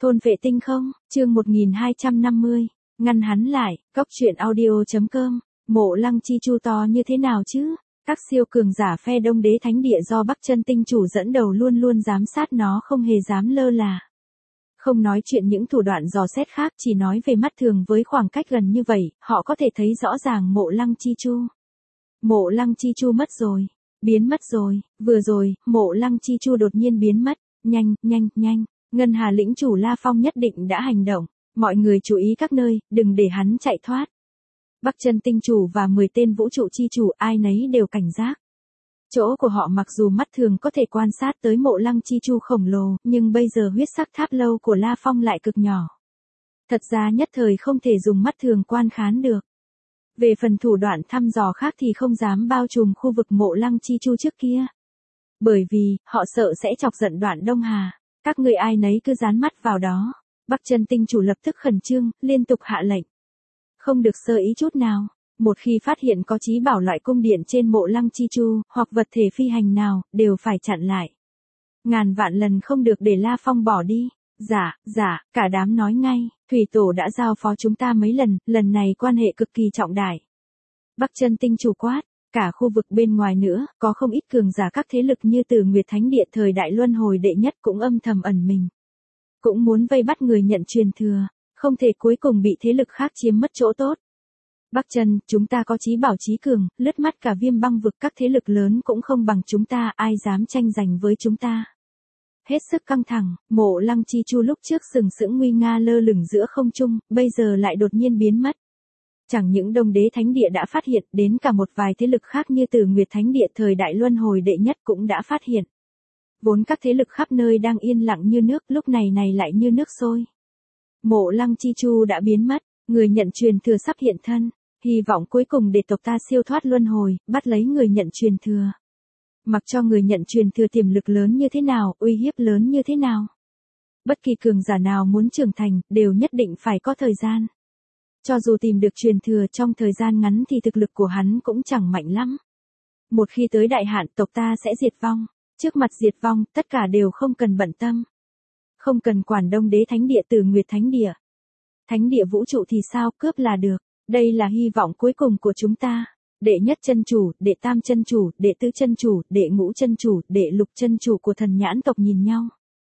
Thôn vệ tinh không, chương 1250, ngăn hắn lại, góc chuyện audio.com, Mộ Lăng Chi Chu to như thế nào chứ? Các siêu cường giả phe Đông Đế Thánh Địa do Bắc Chân Tinh Chủ dẫn đầu luôn luôn giám sát nó không hề dám lơ là. Không nói chuyện những thủ đoạn dò xét khác, chỉ nói về mắt thường với khoảng cách gần như vậy, họ có thể thấy rõ ràng Mộ Lăng Chi Chu. Mộ Lăng Chi Chu mất rồi, biến mất rồi, vừa rồi, Mộ Lăng Chi Chu đột nhiên biến mất, nhanh. Ngân Hà lĩnh chủ La Phong nhất định đã hành động, mọi người chú ý các nơi, đừng để hắn chạy thoát. Bắc Chân Tinh Chủ và 10 tên vũ trụ chi chủ ai nấy đều cảnh giác. Chỗ của họ mặc dù mắt thường có thể quan sát tới Mộ Lăng Chi Chu khổng lồ, nhưng bây giờ huyết sắc tháp lâu của La Phong lại cực nhỏ. Thật ra nhất thời không thể dùng mắt thường quan khán được. Về phần thủ đoạn thăm dò khác thì không dám bao trùm khu vực Mộ Lăng Chi Chu trước kia. Bởi vì, họ sợ sẽ chọc giận Đoạn Đông Hà. Các người ai nấy cứ dán mắt vào đó. Bắc Chân Tinh Chủ lập tức khẩn trương, liên tục hạ lệnh. Không được sơ ý chút nào. Một khi phát hiện có chí bảo loại cung điện trên Mộ Lăng Chi Chu, hoặc vật thể phi hành nào, đều phải chặn lại. Ngàn vạn lần không được để La Phong bỏ đi. Dạ, cả đám nói ngay, Thủy Tổ đã giao phó chúng ta mấy lần này quan hệ cực kỳ trọng đại. Bắc Chân Tinh Chủ quát, cả khu vực bên ngoài nữa, có không ít cường giả các thế lực như Từ Nguyệt Thánh Địa thời đại luân hồi đệ nhất cũng âm thầm ẩn mình. Cũng muốn vây bắt người nhận truyền thừa, không thể cuối cùng bị thế lực khác chiếm mất chỗ tốt. Bắc Chân, chúng ta có chí bảo chí cường, lướt mắt cả Viêm Băng vực các thế lực lớn cũng không bằng chúng ta, ai dám tranh giành với chúng ta. Hết sức căng thẳng, Mộ Lăng Chi Chu lúc trước sừng sững nguy nga lơ lửng giữa không trung, bây giờ lại đột nhiên biến mất. Chẳng những Đông Đế Thánh Địa đã phát hiện, đến cả một vài thế lực khác như Từ Nguyệt Thánh Địa thời đại luân hồi đệ nhất cũng đã phát hiện. Vốn các thế lực khắp nơi đang yên lặng như nước, lúc này lại như nước sôi. Mộ Lăng Chi Chu đã biến mất, người nhận truyền thừa sắp hiện thân, hy vọng cuối cùng để tộc ta siêu thoát luân hồi, bắt lấy người nhận truyền thừa. Mặc cho người nhận truyền thừa tiềm lực lớn như thế nào, uy hiếp lớn như thế nào. Bất kỳ cường giả nào muốn trưởng thành, đều nhất định phải có thời gian. Cho dù tìm được truyền thừa trong thời gian ngắn thì thực lực của hắn cũng chẳng mạnh lắm. Một khi tới đại hạn tộc ta sẽ diệt vong. Trước mặt diệt vong, tất cả đều không cần bận tâm. Không cần quản Đông Đế Thánh Địa Từ Nguyệt Thánh Địa. Thánh Địa vũ trụ thì sao, cướp là được. Đây là hy vọng cuối cùng của chúng ta. Đệ nhất chân chủ, đệ tam chân chủ, đệ tứ chân chủ, đệ ngũ chân chủ, đệ lục chân chủ của thần nhãn tộc nhìn nhau.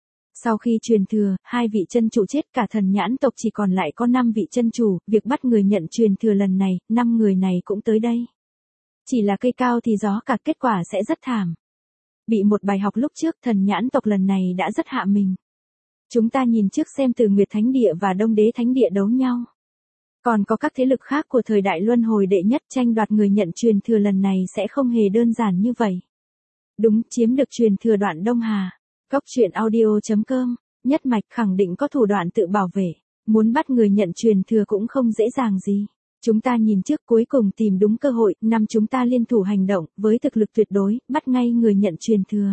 Sau khi truyền thừa, 2 vị chân chủ chết, cả thần nhãn tộc chỉ còn lại có 5 vị chân chủ, việc bắt người nhận truyền thừa lần này, 5 người này cũng tới đây. Chỉ là cây cao thì gió cả, kết quả sẽ rất thảm. Bị một bài học lúc trước, thần nhãn tộc lần này đã rất hạ mình. Chúng ta nhìn trước xem Từ Nguyệt Thánh Địa và Đông Đế Thánh Địa đấu nhau. Còn có các thế lực khác của thời đại luân hồi đệ nhất tranh đoạt người nhận truyền thừa lần này sẽ không hề đơn giản như vậy. Đúng, chiếm được truyền thừa Đoạn Đông Hà. Góc chuyện audio.com, nhất mạch khẳng định có thủ đoạn tự bảo vệ. Muốn bắt người nhận truyền thừa cũng không dễ dàng gì. Chúng ta nhìn trước cuối cùng tìm đúng cơ hội, chúng ta liên thủ hành động, với thực lực tuyệt đối, bắt ngay người nhận truyền thừa.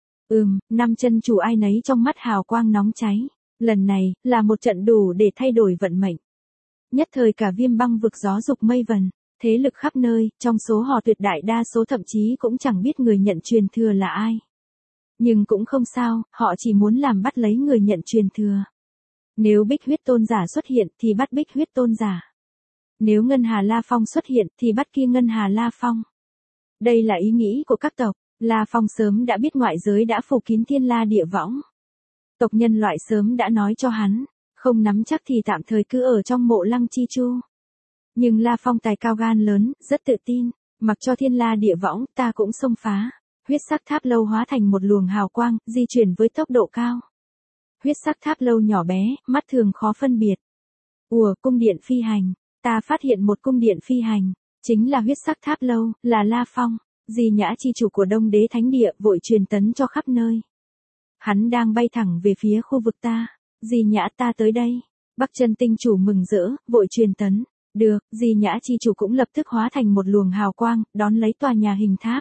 5 chân chủ ai nấy trong mắt hào quang nóng cháy. Lần này, là một trận đủ để thay đổi vận mệnh. Nhất thời cả Viêm Băng vực gió dục mây vần, thế lực khắp nơi, trong số họ tuyệt đại đa số thậm chí cũng chẳng biết người nhận truyền thừa là ai. Nhưng cũng không sao, họ chỉ muốn làm bắt lấy người nhận truyền thừa. Nếu Bích Huyết Tôn Giả xuất hiện thì bắt Bích Huyết Tôn Giả. Nếu Ngân Hà La Phong xuất hiện thì bắt kia Ngân Hà La Phong. Đây là ý nghĩ của các tộc. La Phong sớm đã biết ngoại giới đã phủ kín thiên la địa võng. Tộc nhân loại sớm đã nói cho hắn, không nắm chắc thì tạm thời cứ ở trong Mộ Lăng Chi Chu. Nhưng La Phong tài cao gan lớn, rất tự tin, mặc cho thiên la địa võng ta cũng xông phá. Huyết sắc tháp lâu hóa thành một luồng hào quang, di chuyển với tốc độ cao. Huyết sắc tháp lâu nhỏ bé, mắt thường khó phân biệt. Cung điện phi hành, ta phát hiện một cung điện phi hành, chính là huyết sắc tháp lâu, là La Phong. Di Nhã chi chủ của Đông Đế Thánh Địa vội truyền tấn cho khắp nơi. Hắn đang bay thẳng về phía khu vực ta. Di Nhã ta tới đây. Bắc Chân Tinh Chủ mừng rỡ, vội truyền tấn. Được, Di Nhã chi chủ cũng lập tức hóa thành một luồng hào quang, đón lấy tòa nhà hình tháp.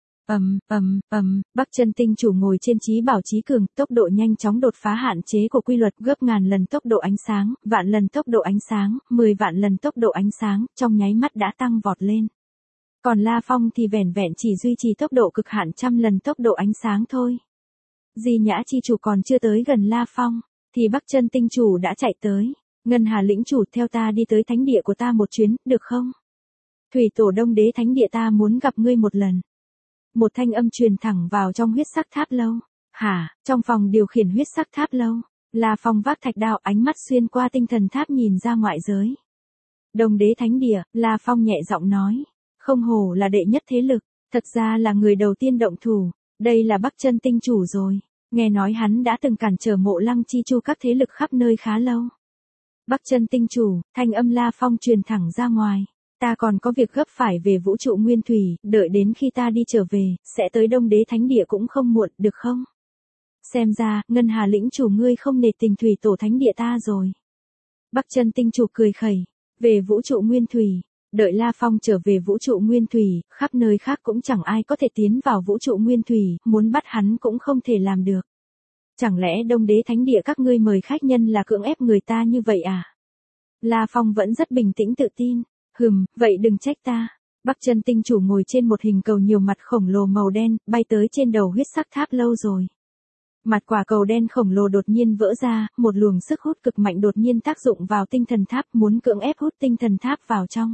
Bắc Chân Tinh Chủ ngồi trên chí bảo chí cường, tốc độ nhanh chóng đột phá hạn chế của quy luật, gấp ngàn lần tốc độ ánh sáng, vạn lần tốc độ ánh sáng, 10 vạn lần tốc độ ánh sáng, trong nháy mắt đã tăng vọt lên. Còn La Phong thì vẻn vẹn chỉ duy trì tốc độ cực hạn 100 lần tốc độ ánh sáng thôi. Di Nhã chi chủ còn chưa tới gần La Phong, thì Bắc Chân tinh chủ đã chạy tới. Ngân Hà lĩnh chủ, theo ta đi tới thánh địa của ta một chuyến, được không? Thủy tổ Đông Đế thánh địa ta muốn gặp ngươi một lần. Một thanh âm truyền thẳng vào trong huyết sắc tháp lâu. Hả? Trong phòng điều khiển huyết sắc tháp lâu, La Phong vác thạch đao, ánh mắt xuyên qua tinh thần tháp nhìn ra ngoại giới. Đông Đế thánh địa, La Phong nhẹ giọng nói. Không hổ là đệ nhất thế lực, thật ra là người đầu tiên động thủ. Đây là Bắc Chân tinh chủ rồi. Nghe nói hắn đã từng cản trở Mộ Lăng Chi Chu các thế lực khắp nơi khá lâu. Bắc Chân tinh chủ, thanh âm La Phong truyền thẳng ra ngoài. Ta còn có việc gấp phải về vũ trụ nguyên thủy, đợi đến khi ta đi trở về, sẽ tới Đông Đế thánh địa cũng không muộn, được không? Xem ra, Ngân Hà lĩnh chủ ngươi không nể tình thủy tổ thánh địa ta rồi. Bắc Chân tinh chủ cười khẩy. Về vũ trụ nguyên thủy. Đợi La Phong trở về vũ trụ nguyên thủy, khắp nơi khác cũng chẳng ai có thể tiến vào vũ trụ nguyên thủy, muốn bắt hắn cũng không thể làm được. Chẳng lẽ Đông Đế thánh địa các ngươi mời khách nhân là cưỡng ép người ta như vậy à? La Phong vẫn rất bình tĩnh tự tin. Vậy đừng trách ta. Bắc Chân tinh chủ ngồi trên một hình cầu nhiều mặt khổng lồ màu đen, bay tới trên đầu huyết sắc tháp lâu rồi. Mặt quả cầu đen khổng lồ đột nhiên vỡ ra, một luồng sức hút cực mạnh đột nhiên tác dụng vào tinh thần tháp, muốn cưỡng ép hút tinh thần tháp vào trong.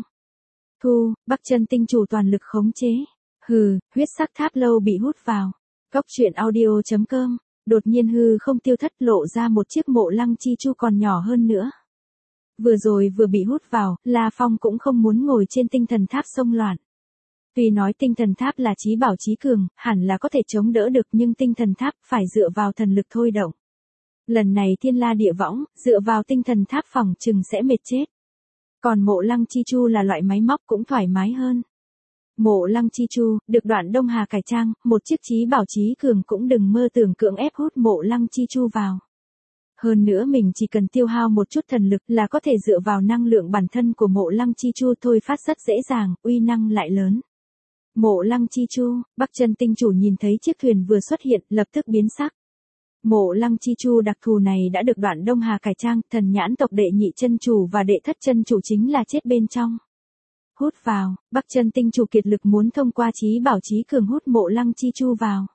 Bắc Chân tinh chủ toàn lực khống chế. Huyết sắc tháp lâu bị hút vào. Cốc truyện audio.com. Đột nhiên hư không tiêu thất, lộ ra một chiếc Mộ Lăng Chi Chu còn nhỏ hơn nữa. Vừa rồi vừa bị hút vào, La Phong cũng không muốn ngồi trên tinh thần tháp xông loạn. Tuy nói tinh thần tháp là chí bảo chí cường, hẳn là có thể chống đỡ được, nhưng tinh thần tháp phải dựa vào thần lực thôi động. Lần này thiên la địa võng, dựa vào tinh thần tháp phòng chừng sẽ mệt chết. Còn Mộ Lăng Chi Chu là loại máy móc cũng thoải mái hơn. Mộ Lăng Chi Chu, được Đoạn Đông Hà cải trang, một chiếc chí bảo chí cường cũng đừng mơ tưởng cưỡng ép hút Mộ Lăng Chi Chu vào. Hơn nữa mình chỉ cần tiêu hao một chút thần lực là có thể dựa vào năng lượng bản thân của Mộ Lăng Chi Chu thôi phát rất dễ dàng, uy năng lại lớn. Mộ Lăng Chi Chu, Bắc Chân tinh chủ nhìn thấy chiếc thuyền vừa xuất hiện, lập tức biến sắc. Mộ Lăng Chi Chu đặc thù này đã được Đoạn Đông Hà cải trang, thần nhãn tộc đệ nhị chân chủ và đệ thất chân chủ chính là chết bên trong. Hút vào, Bắc Chân tinh chủ kiệt lực muốn thông qua chí bảo chí cường hút Mộ Lăng Chi Chu vào.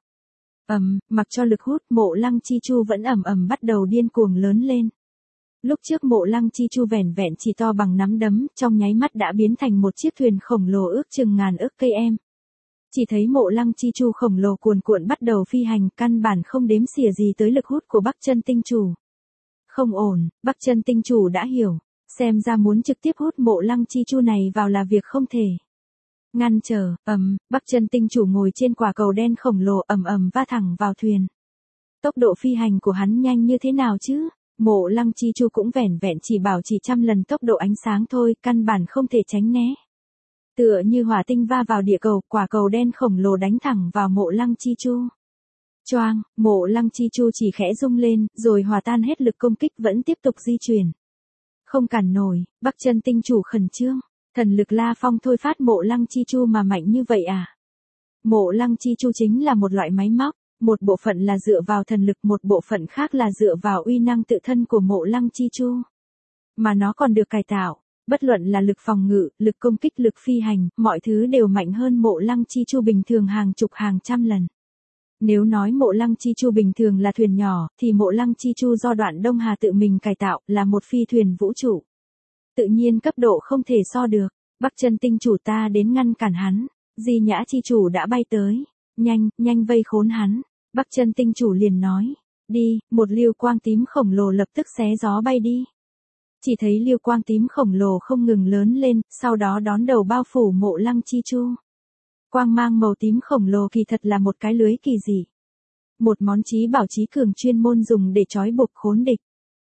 Mặc cho lực hút, Mộ Lăng Chi Chu vẫn bắt đầu điên cuồng lớn lên. Lúc trước Mộ Lăng Chi Chu vẻn vẹn chỉ to bằng nắm đấm, trong nháy mắt đã biến thành một chiếc thuyền khổng lồ ước chừng ngàn ức cây em. Chỉ thấy Mộ Lăng Chi Chu khổng lồ cuồn cuộn bắt đầu phi hành, căn bản không đếm xỉa gì tới lực hút của Bắc Chân tinh chủ. Không ổn, Bắc Chân tinh chủ đã hiểu, xem ra muốn trực tiếp hút Mộ Lăng Chi Chu này vào là việc không thể. Ngăn trở, Bắc Chân tinh chủ ngồi trên quả cầu đen khổng lồ va thẳng vào thuyền. Tốc độ phi hành của hắn nhanh như thế nào chứ? Mộ Lăng Chi Chu cũng vẻn vẹn chỉ bảo chỉ 100 lần tốc độ ánh sáng thôi, căn bản không thể tránh né. Tựa như hỏa tinh va vào địa cầu, quả cầu đen khổng lồ đánh thẳng vào Mộ Lăng Chi Chu. Choang, Mộ Lăng Chi Chu chỉ khẽ rung lên, rồi hòa tan hết lực công kích vẫn tiếp tục di chuyển. Không cản nổi, Bắc Chân tinh chủ khẩn trương. Thần lực La Phong thôi phát Mộ Lăng Chi Chu mà mạnh như vậy à? Mộ Lăng Chi Chu chính là một loại máy móc, một bộ phận là dựa vào thần lực, một bộ phận khác là dựa vào uy năng tự thân của Mộ Lăng Chi Chu. Mà nó còn được cải tạo, bất luận là lực phòng ngự, lực công kích, lực phi hành, mọi thứ đều mạnh hơn Mộ Lăng Chi Chu bình thường hàng chục hàng trăm lần. Nếu nói Mộ Lăng Chi Chu bình thường là thuyền nhỏ, thì Mộ Lăng Chi Chu do Đoạn Đông Hà tự mình cải tạo là một phi thuyền vũ trụ. Tự nhiên cấp độ không thể so được. Bắc Chân tinh chủ ta đến ngăn cản hắn. Di Nhã chi chủ đã bay tới. Nhanh vây khốn hắn. Bắc Chân tinh chủ liền nói. Đi, một lưu quang tím khổng lồ lập tức xé gió bay đi. Chỉ thấy lưu quang tím khổng lồ không ngừng lớn lên, sau đó đón đầu bao phủ Mộ Lăng Chi Chu. Quang mang màu tím khổng lồ kỳ thật là một cái lưới kỳ dị. Một món chí bảo chí cường chuyên môn dùng để trói buộc khốn địch.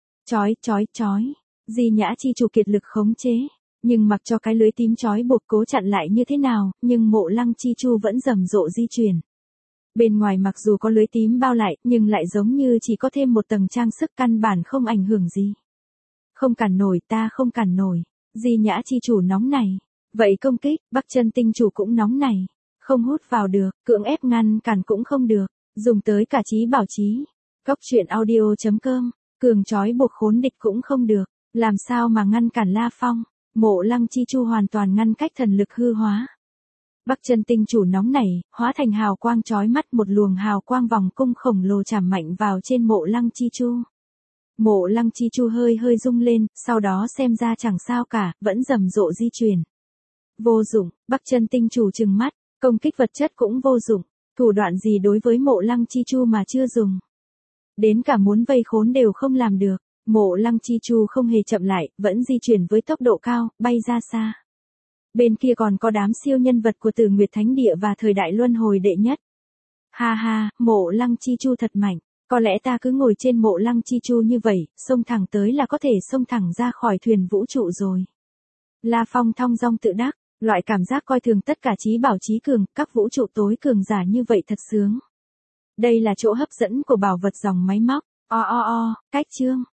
Chói. Di Nhã chi chủ kiệt lực khống chế, nhưng mặc cho cái lưới tím trói buộc cố chặn lại như thế nào, nhưng Mộ Lăng Chi Chu vẫn rầm rộ di chuyển. Bên ngoài mặc dù có lưới tím bao lại, nhưng lại giống như chỉ có thêm một tầng trang sức, căn bản không ảnh hưởng gì. Không cản nổi, ta không cản nổi. Di Nhã chi chủ nóng này. Vậy công kích, Bắc Chân tinh chủ cũng nóng này. Không hút vào được, cưỡng ép ngăn cản cũng không được. Dùng tới cả chí bảo chí. Cốc truyện audio.com. Cường trói buộc khốn địch cũng không được. Làm sao mà ngăn cản La Phong? Mộ Lăng Chi Chu hoàn toàn ngăn cách thần lực hư hóa. Bắc Chân tinh chủ nóng nảy, hóa thành hào quang chói mắt, một luồng hào quang vòng cung khổng lồ chạm mạnh vào trên Mộ Lăng Chi Chu. Mộ Lăng Chi Chu hơi hơi rung lên, sau đó xem ra chẳng sao cả, vẫn rầm rộ di chuyển. Vô dụng, Bắc Chân Tinh chủ trừng mắt, công kích vật chất cũng vô dụng, thủ đoạn gì đối với Mộ Lăng Chi Chu mà chưa dùng. Đến cả muốn vây khốn đều không làm được, Mộ Lăng Chi Chu không hề chậm lại, vẫn di chuyển với tốc độ cao, bay ra xa. Bên kia còn có đám siêu nhân vật của Tử Nguyệt Thánh Địa và thời đại luân hồi đệ nhất. Ha ha, Mộ Lăng Chi Chu thật mạnh, có lẽ ta cứ ngồi trên Mộ Lăng Chi Chu như vậy, xông thẳng tới là có thể xông thẳng ra khỏi thuyền vũ trụ rồi. La Phong thong dong tự đắc, loại cảm giác coi thường tất cả trí bảo trí cường, các vũ trụ tối cường giả như vậy thật sướng. Đây là chỗ hấp dẫn của bảo vật dòng máy móc. Cách chương